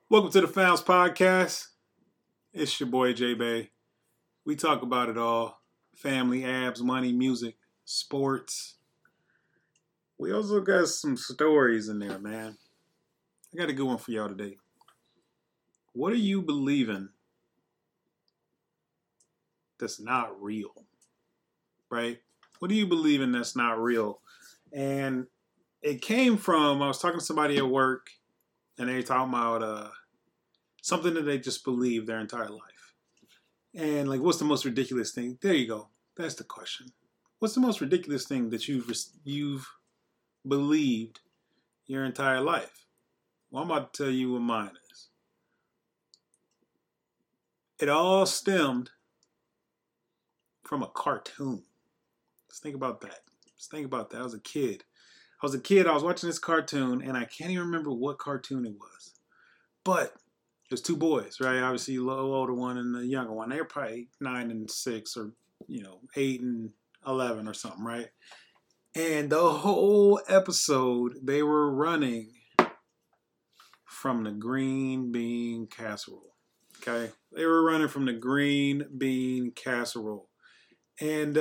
Welcome to the Founds Podcast. It's your boy J Bay. We talk about it all: family, abs, money, music, sports. We also got some stories in there, man. I got a good one for y'all today. What are you believing that's not real? Right? What are you believing that's not real? And it came from, I was talking to somebody at work, and they were talking about something that they just believe their entire life. And like, what's the most ridiculous thing? There you go. That's the question. What's the most ridiculous thing that you've believed your entire life? Well, I'm about to tell you what mine is. It all stemmed from a cartoon. Let's think about that. I was a kid. I was watching this cartoon, and I can't even remember what cartoon it was. But there's two boys, right? Obviously, the older one and the younger one. They're probably 9 and 6 or, 8 and 11 or something, right? And the whole episode, they were running from the green bean casserole, okay? They were running from the green bean casserole. And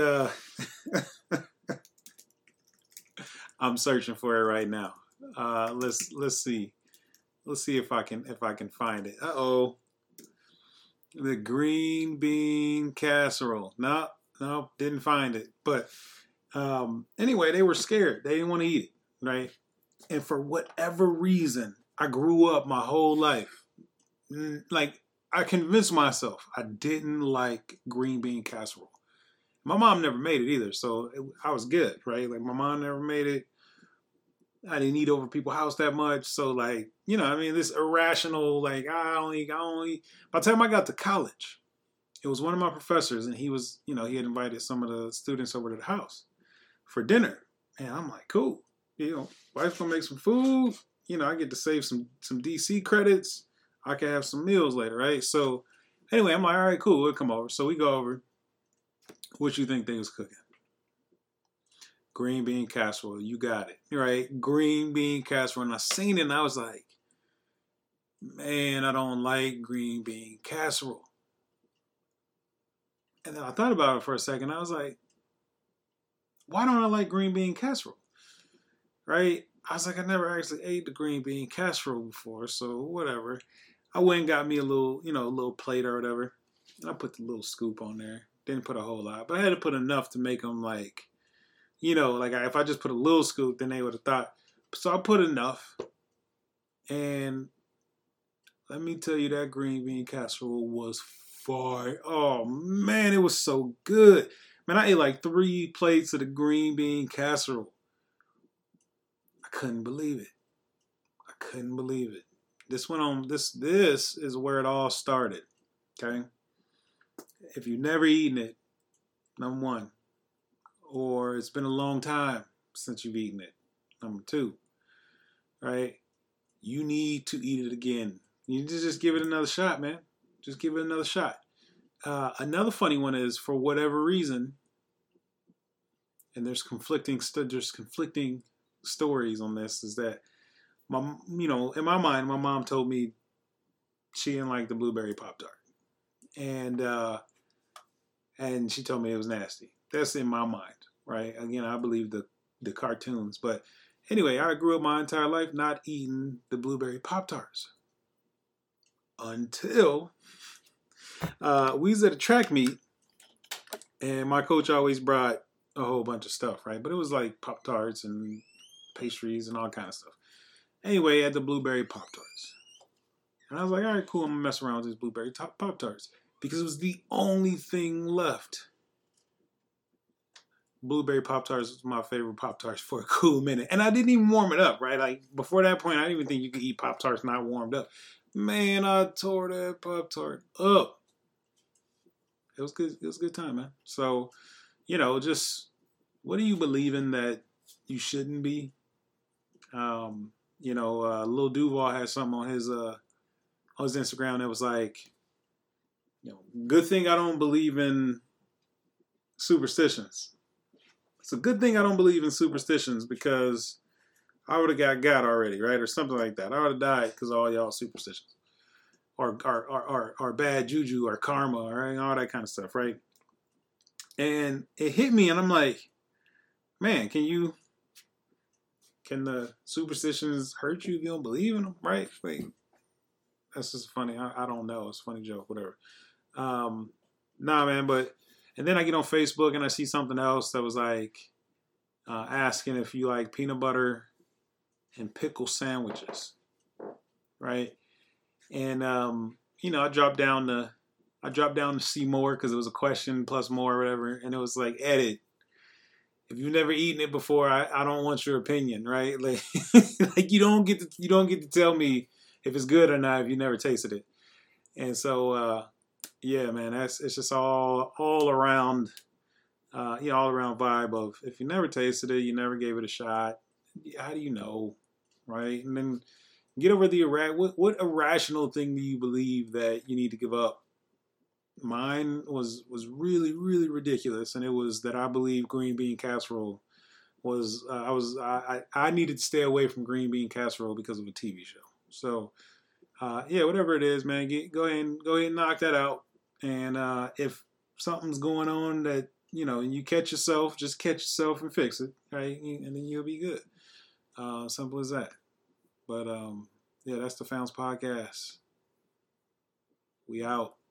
I'm searching for it right now. Let's see. Let's see if I can find it. Uh-oh. The green bean casserole. No, didn't find it. But anyway, they were scared. They didn't want to eat it, right? And for whatever reason, I grew up my whole life. Like, I convinced myself I didn't like green bean casserole. My mom never made it either, so I was good, right? Like, my mom never made it. I didn't eat over people's house that much. So, like, this irrational, like, I don't eat. By the time I got to college, it was one of my professors, and he was, he had invited some of the students over to the house for dinner. And I'm like, cool. Wife's going to make some food. I get to save some DC credits. I can have some meals later, right? So, anyway, I'm like, all right, cool. We'll come over. So, we go over. What you think they was cooking? Green bean casserole. You got it. Right? Green bean casserole. And I seen it and I was like, man, I don't like green bean casserole. And then I thought about it for a second. I was like, why don't I like green bean casserole? Right? I was like, I never actually ate the green bean casserole before, so whatever. I went and got me a little, little plate or whatever. And I put the little scoop on there. Didn't put a whole lot, but I had to put enough to make them like, if I just put a little scoop, then they would have thought. So I put enough. And let me tell you, that green bean casserole was fire. Oh, man, it was so good. Man, I ate like 3 plates of the green bean casserole. I couldn't believe it. This went on. This is where it all started. Okay? If you've never eaten it, number 1. Or it's been a long time since you've eaten it. Number 2, right? You need to eat it again. You need to just give it another shot, man. Just give it another shot. Another funny one is, for whatever reason, and there's conflicting stories on this, is that in my mind, my mom told me she didn't like the blueberry Pop-Tart, and she told me it was nasty. That's in my mind, right? Again, I believe the cartoons. But anyway, I grew up my entire life not eating the blueberry Pop-Tarts. Until we was at a track meet, and my coach always brought a whole bunch of stuff, right? But it was like Pop-Tarts and pastries and all kind of stuff. Anyway, I had the blueberry Pop-Tarts. And I was like, all right, cool, I'm going to mess around with these blueberry Pop-Tarts. Because it was the only thing left. Blueberry Pop-Tarts was my favorite Pop-Tarts for a cool minute. And I didn't even warm it up, right? Like, before that point, I didn't even think you could eat Pop-Tarts not warmed up. Man, I tore that Pop-Tart up. It was good. It was a good time, man. So, just, what do you believe in that you shouldn't be? Lil Duval had something on his Instagram that was like, good thing I don't believe in superstitions. It's a good thing I don't believe in superstitions, because I would have got already, right? Or something like that. I would have died because of all y'all superstitions. or bad juju or karma or all that kind of stuff, right? And it hit me, and I'm like, man, can the superstitions hurt you if you don't believe in them, right? Like, that's just funny. I don't know. It's a funny joke, whatever. Nah, man, and then I get on Facebook and I see something else that was like asking if you like peanut butter and pickle sandwiches, right? And I dropped down to see more because it was a question plus more or whatever, and it was like, edit. If you've never eaten it before, I don't want your opinion, right? Like, like you don't get to tell me if it's good or not if you never tasted it. And so, yeah, man, it's just all around, all around vibe of if you never tasted it, you never gave it a shot. How do you know, right? And then get over the what irrational thing do you believe that you need to give up? Mine was really really ridiculous, and it was that I believe green bean casserole was I needed to stay away from green bean casserole because of a TV show. So yeah, whatever it is, man, go ahead and knock that out. And if something's going on that you catch yourself, just catch yourself and fix it, right? And then you'll be good. Simple as that. But yeah, that's the Founds Podcast. We out.